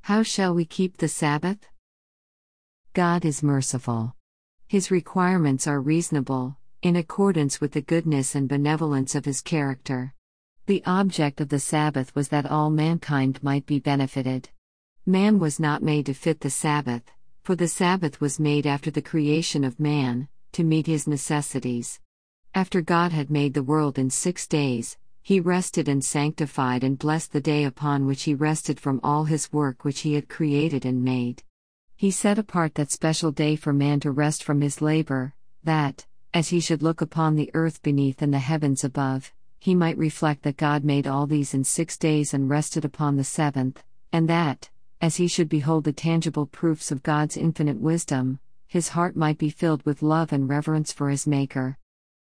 How shall we keep the Sabbath? God is merciful. His requirements are reasonable, in accordance with the goodness and benevolence of His character. The object of the Sabbath was that all mankind might be benefited. Man was not made to fit the Sabbath, for the Sabbath was made after the creation of man, to meet his necessities. After God had made the world in 6 days, He rested and sanctified and blessed the day upon which He rested from all His work which He had created and made. He set apart that special day for man to rest from his labor, that, as he should look upon the earth beneath and the heavens above, he might reflect that God made all these in 6 days and rested upon the seventh, and that, as he should behold the tangible proofs of God's infinite wisdom, his heart might be filled with love and reverence for his Maker.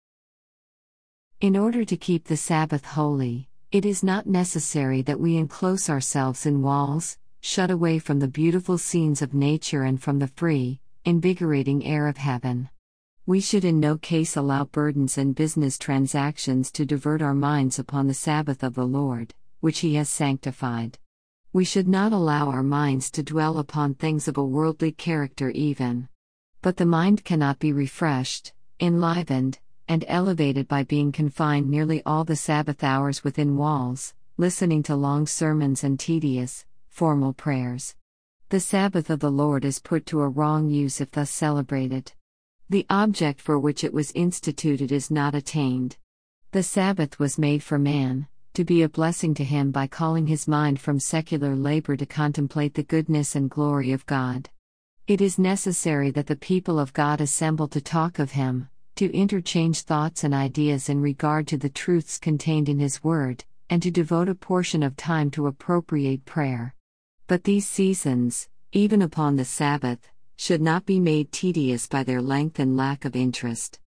In order to keep the Sabbath holy, it is not necessary that we enclose ourselves in walls, shut away from the beautiful scenes of nature and from the free, invigorating air of heaven. We should in no case allow burdens and business transactions to divert our minds upon the Sabbath of the Lord, which He has sanctified. We should not allow our minds to dwell upon things of a worldly character even. But the mind cannot be refreshed, enlivened, and elevated by being confined nearly all the Sabbath hours within walls, listening to long sermons and tedious, formal prayers. The Sabbath of the Lord is put to a wrong use if thus celebrated. The object for which it was instituted is not attained. The Sabbath was made for man, to be a blessing to him by calling his mind from secular labor to contemplate the goodness and glory of God. It is necessary that the people of God assemble to talk of Him, to interchange thoughts and ideas in regard to the truths contained in His Word, and to devote a portion of time to appropriate prayer. But these seasons, even upon the Sabbath, should not be made tedious by their length and lack of interest.